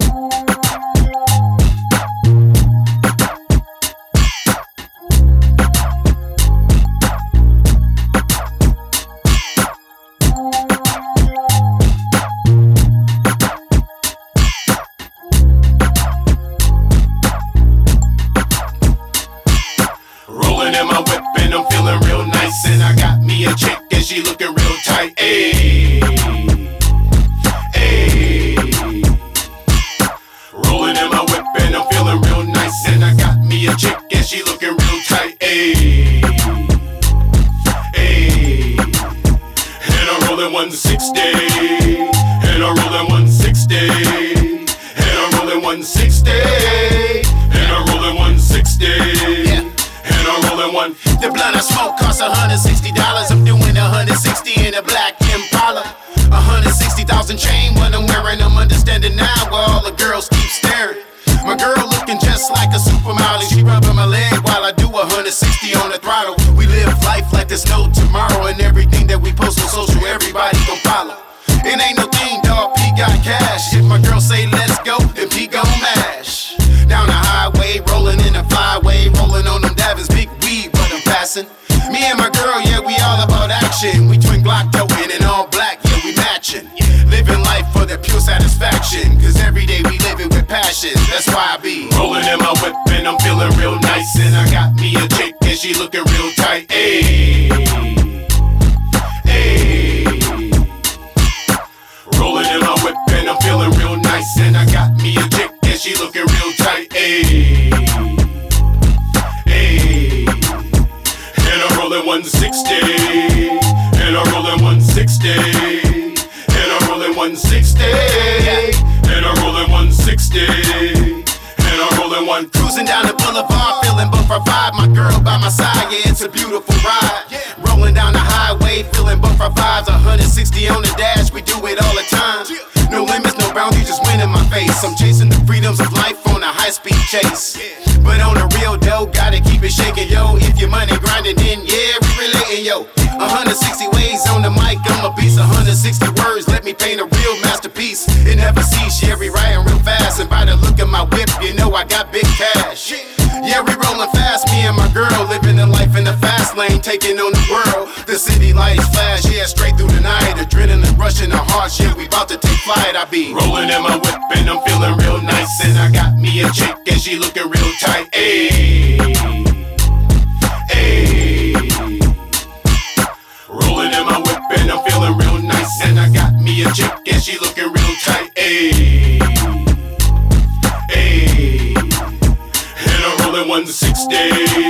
Rolling in my whip and I'm feeling real nice. And I got me a chick and she looking real tight. Ayy, ayy. Rolling in my whip and I'm feeling real nice. And I got me a chick and she looking real tight. Ayy, ayy. And I'm rolling 160. And I'm rolling 160. And I'm rolling 160. And I'm rolling 160. Yeah. And I'm rolling one. The blunt I smoke costs $160. I'm doing 160 in a black Impala. 160,000 chain when I'm wearing. I'm understanding now why all the girls keep staring. My girl looking just like a supermodel. She rubbing my leg while I do 160 on the throttle. We live life like there's no tomorrow, and everything that we post on social, everybody gon' follow. It ain't no thing, dawg. P got cash. If my girl say let's go, then P gon' mash. Down the highway, rolling in a flyway, rolling on them Davins, big weed, but I'm passing. Me and my girl, yeah, we all about action. We twin Glock toting and all black, yeah, we matching. Living life for the pure satisfaction, cause every day we live it with passion. That's why I be rolling in my whip and I'm feeling real nice. And I got me a chick and she looking real tight. Ayy, ayy. Rolling in my whip and I'm feeling real nice. And I got me a chick and she looking real tight. Ayy, ayy. And I'm rolling 160. And I'm rolling 160. And I'm rolling 160. And I'm rolling 160. And I'm rolling one. cruising down the boulevard, feeling both our vibe. My girl by my side, yeah, it's a beautiful ride. Rolling down the highway, feeling both our vibes. 160 on the dash, we do it all the time. No limits, no boundaries, just win in my face. I'm chasing the freedoms of life on a high-speed chase. But on the real dough, gotta keep it shaking, yo. If your money grinding, then yeah, we relating, yo. 160 ways on the mic, I'm a beast. 160 words, let me paint a real masterpiece. It never cease, yeah, we riding real fast. And by the look of my whip, you know I got big cash. Yeah, we rolling fast, me and my girl, living the life in the fast lane, taking on the world. The city lights flash, yeah, straight through the night. Adrenaline rushing our hearts, yeah, we about to take flight. I be rolling in my whip and I'm feeling real nice. And I got me a chick and she looking real tight. Ayy, ayy. Rolling in my whip and I'm feeling real nice. And I got me a chick and she looking real tight. Ayy, ayy. And I'm rolling 160.